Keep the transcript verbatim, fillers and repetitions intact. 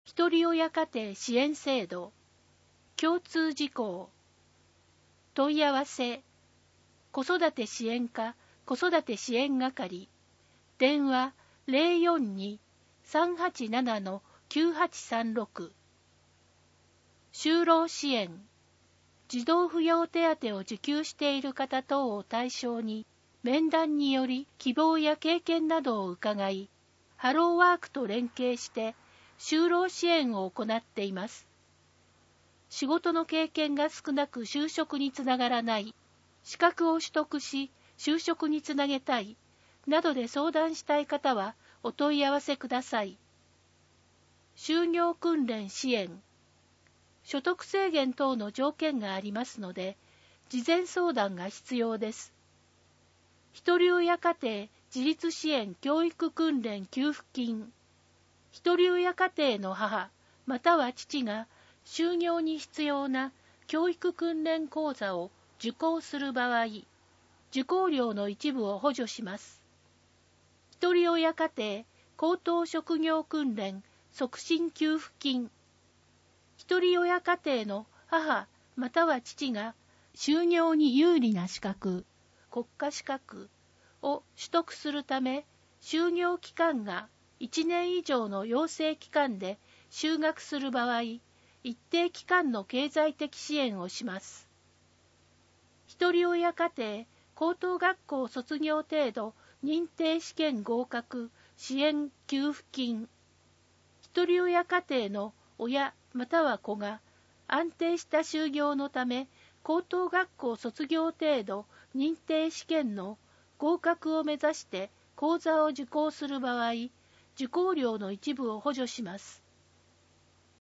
ひとり親家庭支援制度共通事項問い合わせ子育て支援課子育て支援係電話 ゼロよんに さんはちなな きゅうはちさんろく 就労支援児童扶養手当を受給している方等を対象に面談により希望や経験などを伺いハローワークと連携して就労支援を行っています。仕事の経験が少なく就職につながらない、資格を取得し就職につなげたい、などで相談したい方はお問い合わせください。就業訓練支援。所得制限等の条件がありますので、事前相談が必要です。ひとり親家庭自立支援教育訓練給付金。ひとり親家庭の母または父が就業に必要な教育訓練講座を受講する場合、受講料の一部を補助します。ひとり親家庭高等職業訓練促進給付金。ひとり親家庭の母または父が就業に有利な資格、国家資格を取得するため、就業期間がいちねん以上の養成期間で就学する場合、一定期間の経済的支援をします。ひとり親家庭高等学校卒業程度認定試験合格支援給付金。ひとり親家庭の親または子が安定した就業のため、高等学校卒業程度認定試験の合格を目指して講座を受講する場合、受講料の一部を補助します。